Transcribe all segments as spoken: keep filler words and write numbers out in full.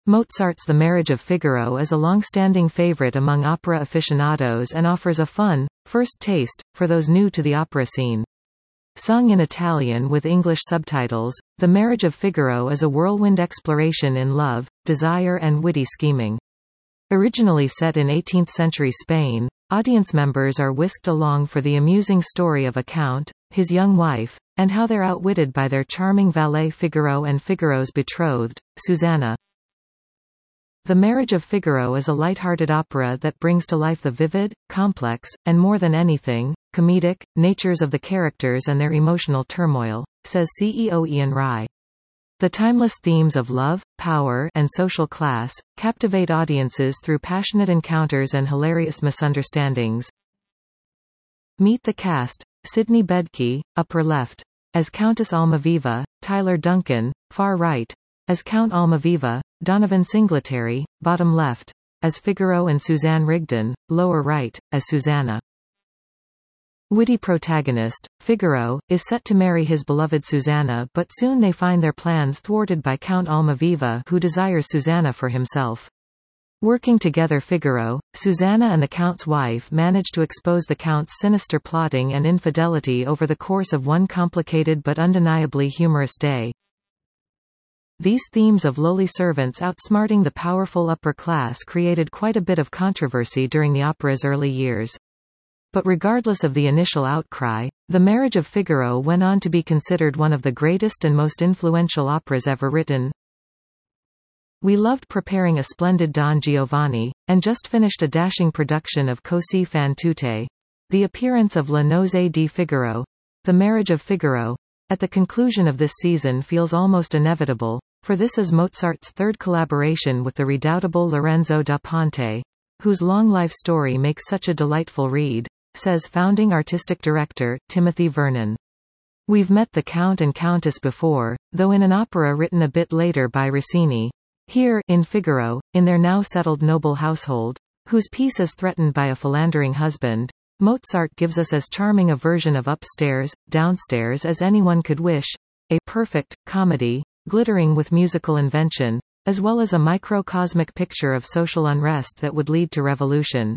Mozart's The Marriage of Figaro is a long-standing favorite among opera aficionados and offers a fun, first taste, for those new to the opera scene. Sung in Italian with English subtitles, The Marriage of Figaro is a whirlwind exploration in love, desire and witty scheming. Originally set in eighteenth-century Spain, audience members are whisked along for the amusing story of a count, his young wife, and how they're outwitted by their charming valet Figaro and Figaro's betrothed, Susanna. The Marriage of Figaro is a light-hearted opera that brings to life the vivid, complex, and more than anything, comedic, natures of the characters and their emotional turmoil, says C E O Ian Rye. The timeless themes of love, power, and social class captivate audiences through passionate encounters and hilarious misunderstandings. Meet the cast: Sidney Bedke, upper left, as Countess Almaviva; Tyler Duncan, far right, as Count Almaviva; Donovan Singletary, bottom left, as Figaro; and Suzanne Rigdon, lower right, as Susanna. Witty protagonist, Figaro, is set to marry his beloved Susanna, but soon they find their plans thwarted by Count Almaviva, who desires Susanna for himself. Working together, Figaro, Susanna and the Count's wife manage to expose the Count's sinister plotting and infidelity over the course of one complicated but undeniably humorous day. These themes of lowly servants outsmarting the powerful upper class created quite a bit of controversy during the opera's early years. But regardless of the initial outcry, The Marriage of Figaro went on to be considered one of the greatest and most influential operas ever written. We loved preparing a splendid Don Giovanni, and just finished a dashing production of Così fan tutte. The appearance of La Nozze di Figaro, The Marriage of Figaro, at the conclusion of this season feels almost inevitable, for this is Mozart's third collaboration with the redoubtable Lorenzo da Ponte, whose long life story makes such a delightful read, says founding artistic director, Timothy Vernon. We've met the Count and Countess before, though in an opera written a bit later by Rossini. Here, in Figaro, in their now settled noble household, whose peace is threatened by a philandering husband, Mozart gives us as charming a version of upstairs, downstairs as anyone could wish, a perfect comedy, glittering with musical invention, as well as a microcosmic picture of social unrest that would lead to revolution.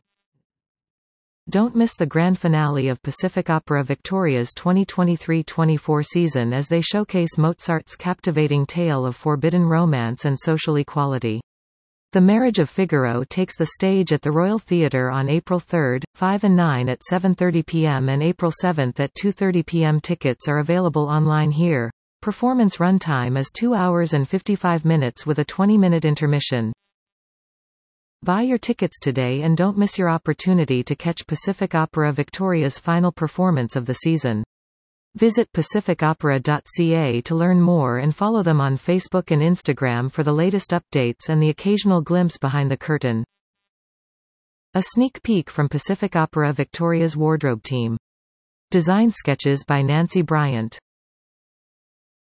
Don't miss the grand finale of Pacific Opera Victoria's twenty twenty-three twenty-four season as they showcase Mozart's captivating tale of forbidden romance and social equality. The Marriage of Figaro takes the stage at the Royal Theatre on April third, five and nine at seven thirty p m and April seventh at two thirty p m Tickets are available online here. Performance runtime is two hours and fifty-five minutes with a twenty minute intermission. Buy your tickets today and don't miss your opportunity to catch Pacific Opera Victoria's final performance of the season. Visit pacific opera dot c a to learn more and follow them on Facebook and Instagram for the latest updates and the occasional glimpse behind the curtain. A sneak peek from Pacific Opera Victoria's wardrobe team. Design sketches by Nancy Bryant.